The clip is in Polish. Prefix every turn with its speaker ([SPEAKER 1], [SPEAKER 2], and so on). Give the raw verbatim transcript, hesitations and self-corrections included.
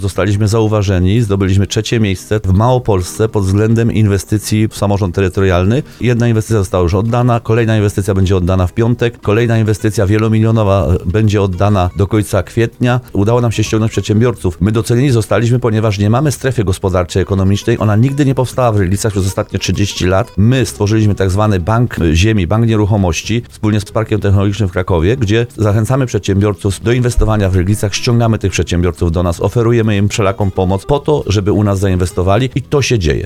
[SPEAKER 1] Zostaliśmy zauważeni, zdobyliśmy trzecie miejsce w Małopolsce pod względem inwestycji w samorząd terytorialny. Jedna inwestycja została już oddana, kolejna inwestycja będzie oddana w piątek, kolejna inwestycja wielomilionowa będzie oddana do końca kwietnia. Udało nam się ściągnąć przedsiębiorców. My docenieni zostaliśmy, ponieważ nie mamy strefy gospodarczej, ekonomicznej. Ona nigdy nie powstała w Rydlicach przez ostatnie trzydzieści lat. My stworzyliśmy tak zwany bank ziemi, bank nieruchomości wspólnie z Parkiem Technologicznym w Krakowie, gdzie zachęcamy przedsiębiorców do inwestowania w Rydlicach, ściągamy tych przedsiębiorców do nas, oferujemy im wszelaką pomoc po to, żeby u nas zainwestowali i to się dzieje.